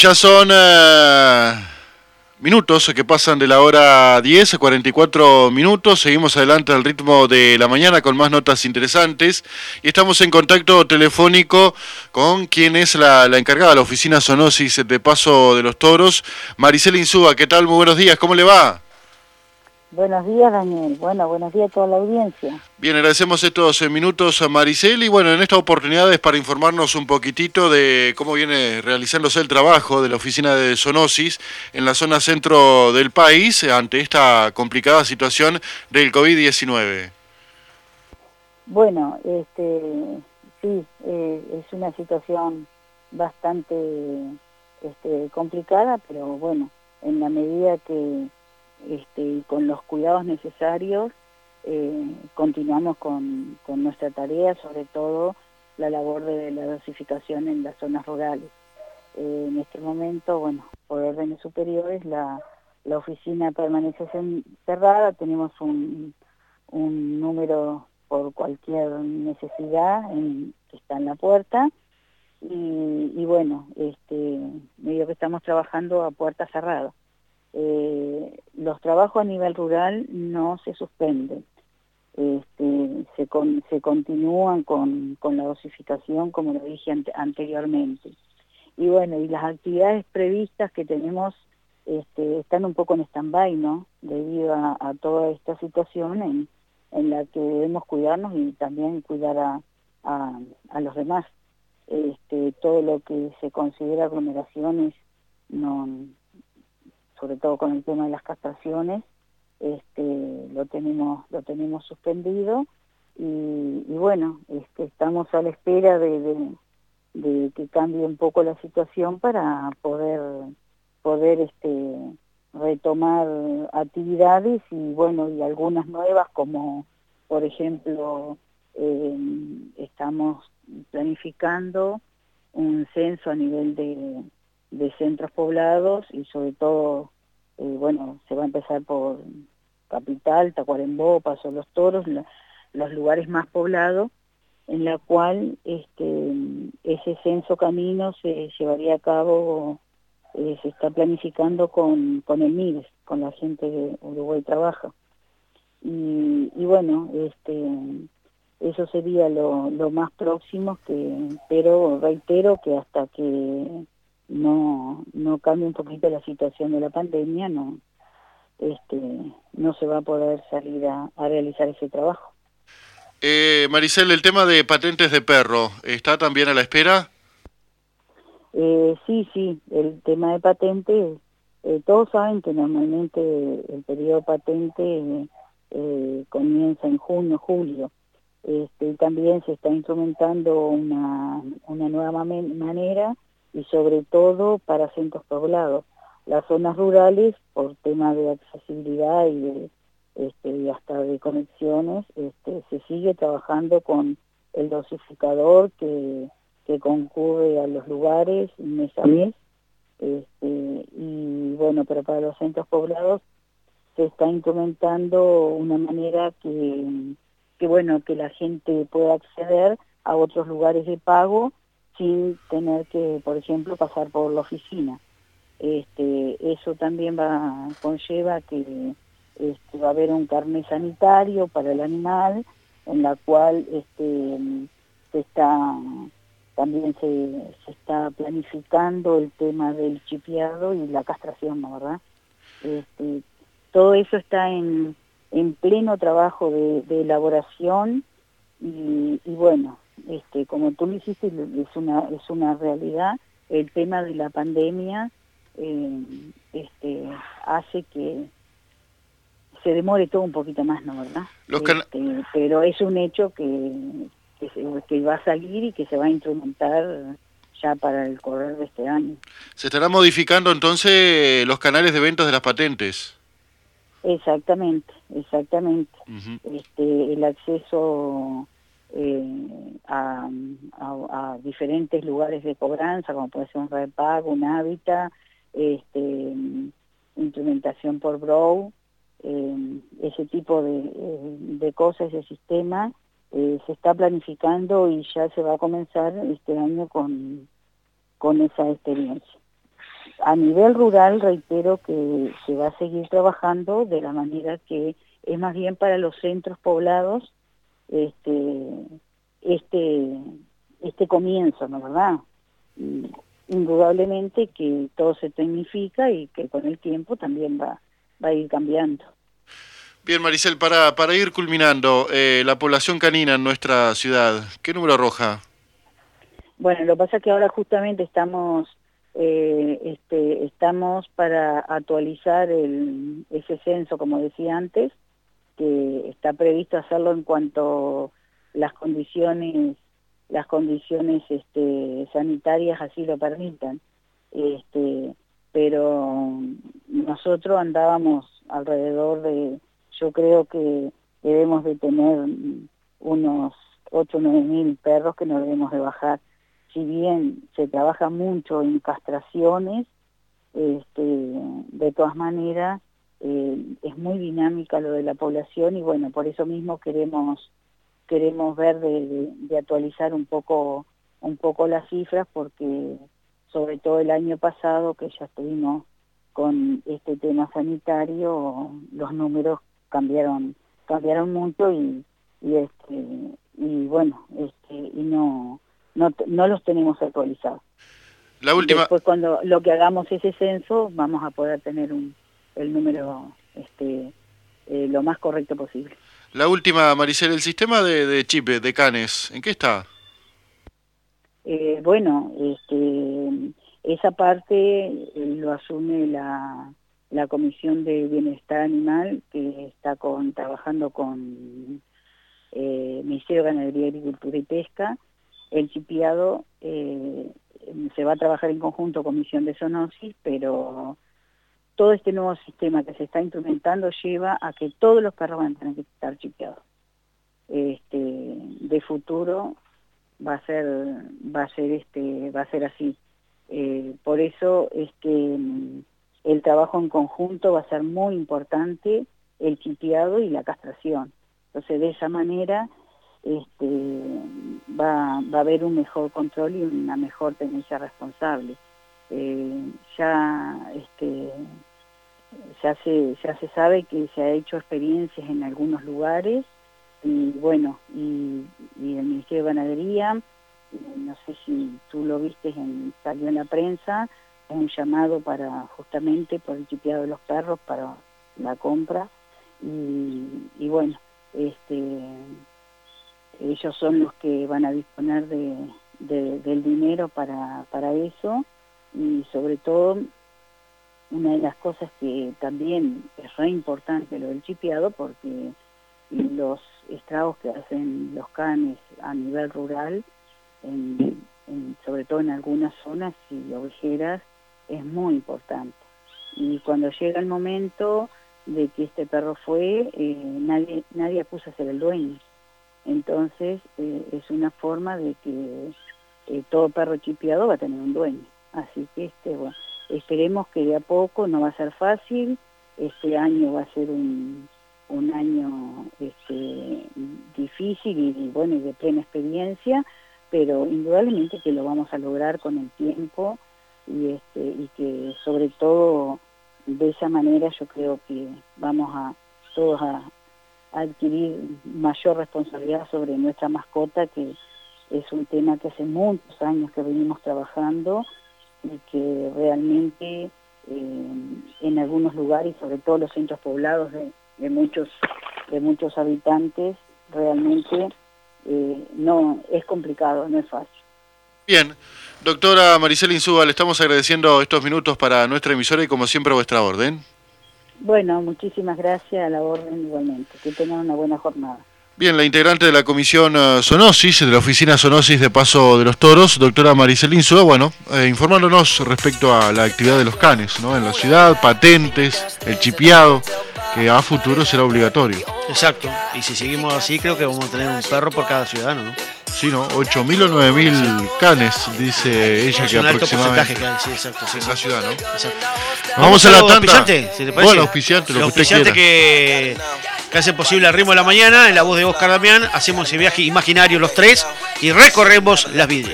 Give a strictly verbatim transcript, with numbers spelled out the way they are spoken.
Ya son eh, minutos que pasan de la hora diez a cuarenta y cuatro minutos. Seguimos adelante al ritmo de la mañana con más notas interesantes. Y estamos en contacto telefónico con quien es la, la encargada de la oficina Zoonosis de Paso de los Toros, Maricela Insúa. ¿Qué tal? Muy buenos días. ¿Cómo le va? Buenos días, Daniel. Bueno, buenos días a toda la audiencia. Bien, agradecemos estos eh, minutos a Maricel y bueno, en esta oportunidad es para informarnos un poquitito de cómo viene realizándose el trabajo de la oficina de Zoonosis en la zona centro del país ante esta complicada situación del COVID diecinueve. Bueno, este, sí, eh, es una situación bastante este, complicada, pero bueno, en la medida que este, con los cuidados necesarios eh, continuamos con, con nuestra tarea, sobre todo la labor de la dosificación en las zonas rurales. Eh, en este momento, bueno, por órdenes superiores, la, la oficina permanece cerrada, tenemos un, un número por cualquier necesidad en, que está en la puerta, y, y bueno, este, medio que estamos trabajando a puerta cerrada. Eh, los trabajos a nivel rural no se suspenden, este, se, con, se continúan con, con la dosificación, como lo dije ante, anteriormente. Y bueno, y las actividades previstas que tenemos este, están un poco en stand-by, ¿no? Debido a, a toda esta situación en, en la que debemos cuidarnos y también cuidar a, a, a los demás. Este, todo lo que se considera aglomeraciones, no, sobre todo con el tema de las castraciones, este, lo tenemos, lo tenemos suspendido y, y bueno, este, estamos a la espera de, de de que cambie un poco la situación para poder poder este retomar actividades y bueno, y algunas nuevas, como por ejemplo eh, estamos planificando un censo a nivel de, de centros poblados y sobre todo eh, bueno, se va a empezar por Capital, Tacuarembó, Paso de los Toros, la, los lugares más poblados, en la cual este, ese censo camino se llevaría a cabo, eh, se está planificando con, con el M I D E S, con la gente de Uruguay Trabaja. Y, y bueno, este, eso sería lo, lo más próximo, que, pero reitero que hasta que no, no cambie un poquito la situación de la pandemia, no, este, no se va a poder salir a, a realizar ese trabajo. Eh, Maricel, el tema de patentes de perro, ¿está también a la espera? Eh, sí, sí, el tema de patente, eh, todos saben que normalmente el periodo patente eh, comienza en junio, julio. Este, y también se está instrumentando una, una nueva manera y sobre todo para centros poblados. Las zonas rurales, por tema de accesibilidad y de, este, y hasta de conexiones, este, se sigue trabajando con el dosificador que que concurre a los lugares mes a mes, este, y bueno, pero para los centros poblados se está implementando una manera que, que bueno, que la gente pueda acceder a otros lugares de pago sin tener que, por ejemplo, pasar por la oficina. Este, eso también va, conlleva que este, va a haber un carnet sanitario para el animal, en la cual este, se está también se, se está planificando el tema del chipeado y la castración, ¿no, verdad? Este, todo eso está en, en pleno trabajo de, de elaboración y, y bueno, este, como tú lo hiciste, es una, es una realidad. El tema de la pandemia eh, este, hace que se demore todo un poquito más, ¿no, verdad? Los can- Este, pero es un hecho que, que, se, que va a salir y que se va a instrumentar ya para el correr de este año. ¿Se estarán modificando entonces los canales de ventas de las patentes? Exactamente, exactamente. Uh-huh. Este, el acceso eh, a, a, a diferentes lugares de cobranza, como puede ser un repago, un hábitat, este, implementación por Brow, eh, ese tipo de, de cosas, de sistema, eh, se está planificando y ya se va a comenzar este año con, con esa experiencia. a nivel rural reitero que se va a seguir trabajando de la manera que es más bien para los centros poblados este este este comienzo, ¿no es verdad? Y indudablemente que todo se tecnifica y que con el tiempo también va, va a ir cambiando. Bien, Maricel, para, para ir culminando, eh, la población canina en nuestra ciudad, ¿qué número arroja? Bueno, lo que pasa es que ahora justamente estamos eh, este, estamos para actualizar el, ese censo, como decía antes, que está previsto hacerlo en cuanto las condiciones las condiciones este, sanitarias así lo permitan. Este, pero nosotros andábamos alrededor de, yo creo que debemos de tener unos ocho o nueve mil perros que no debemos de bajar. Si bien se trabaja mucho en castraciones, este, de todas maneras eh, es muy dinámica lo de la población y bueno, por eso mismo queremos queremos ver de, de, de actualizar un poco un poco las cifras, porque sobre todo el año pasado que ya estuvimos con este tema sanitario, los números cambiaron cambiaron mucho y, y este y bueno este y no no no los tenemos actualizados. La última. Después cuando lo que hagamos ese censo vamos a poder tener un el número este eh, lo más correcto posible. La última, Maricel, el sistema de, de chip de canes, ¿en qué está? Eh, bueno, este, esa parte eh, lo asume la, la Comisión de Bienestar Animal, que está con, trabajando con eh, Ministerio de Ganadería, Agricultura y Pesca. El chipiado eh, se va a trabajar en conjunto con Misión de Zoonosis, pero todo este nuevo sistema que se está implementando lleva a que todos los perros van a tener que estar chipeados. Este, de futuro va a ser, va a ser este, va a ser así. Eh, por eso es que mm, el trabajo en conjunto va a ser muy importante, el chipeado y la castración. Entonces de esa manera este, va, va a haber un mejor control y una mejor tenencia responsable. Eh, ya este ya se ya se sabe que se ha hecho experiencias en algunos lugares y bueno y, y el Ministerio de Ganadería, no sé si tú lo viste, en, salió en la prensa un llamado para justamente por el chipeado de los perros para la compra y, y bueno este ellos son los que van a disponer de, de, del dinero para, para eso. Y sobre todo, una de las cosas que también es re importante lo del chipeado, porque los estragos que hacen los canes a nivel rural, en, en, sobre todo en algunas zonas y ovejeras, es muy importante. Y cuando llega el momento de que este perro fue, eh, nadie, nadie acusa a ser el dueño. Entonces, eh, es una forma de que eh, todo perro chipeado va a tener un dueño. Así que este, bueno, esperemos que de a poco, no va a ser fácil, este año va a ser un, un año este, difícil y, y bueno, y de plena experiencia, pero indudablemente que lo vamos a lograr con el tiempo y, este, y que sobre todo de esa manera yo creo que vamos a todos a, a adquirir mayor responsabilidad sobre nuestra mascota, que es un tema que hace muchos años que venimos trabajando y que realmente eh, en algunos lugares, sobre todo los centros poblados de, de muchos de muchos habitantes, realmente eh, no es complicado, no es fácil. Bien, doctora Maricel Insúa, le estamos agradeciendo estos minutos para nuestra emisora y como siempre a vuestra orden. Bueno, muchísimas gracias, a la orden igualmente, que tengan una buena jornada. Bien, la integrante de la comisión uh, Zoonosis, de la oficina Zoonosis de Paso de los Toros, doctora Maricel Insúa, bueno, eh, informándonos respecto a la actividad de los canes, ¿no? En la ciudad, patentes, el chipeado, que a futuro será obligatorio. Exacto, y si seguimos así creo que vamos a tener un perro por cada ciudadano, ¿no? Sí, ¿no? ocho mil o nueve mil canes, dice ella, es que un alto aproximadamente porcentaje que hay, sí, exacto, sí, en sí. la ciudad, ¿no? Exacto. Vamos a la tanda. Auspiciante, si te parece. Bueno, auspiciante, lo Los que usted auspiciantes quiera. que, que hacen posible el ritmo de la mañana, en la voz de Oscar Damián, hacemos ese viaje imaginario los tres y recorremos las vidrieras.